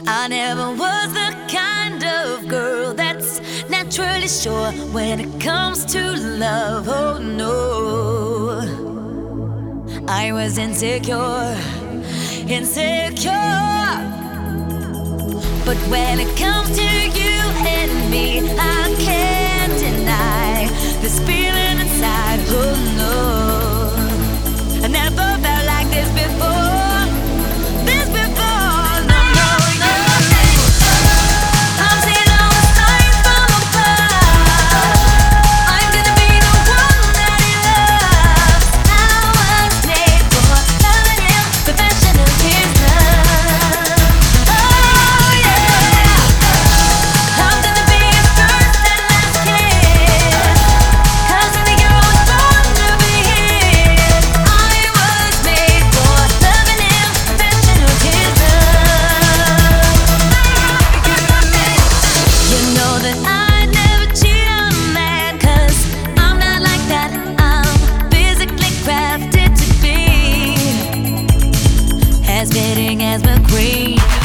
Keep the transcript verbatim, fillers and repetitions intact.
I never was the kind of girl that's naturally sure when it comes to love. Oh no, I was insecure, insecure. But when it comes to you and me, I can't deny this feeling inside. Oh no, I never felt like this before. This before, no, no, no. I'm seeing all the signs from above. I'm gonna be the one that he loves. I was made for loving him, perfection of his love. Oh yeah, I'm gonna be his first and last kiss. 'Cause when you're born to be his, I was made for loving him, perfection of his love. You know that I'd never cheat on a man, 'cause I'm not like that. I'm physically crafted to be as fitting as McQueen.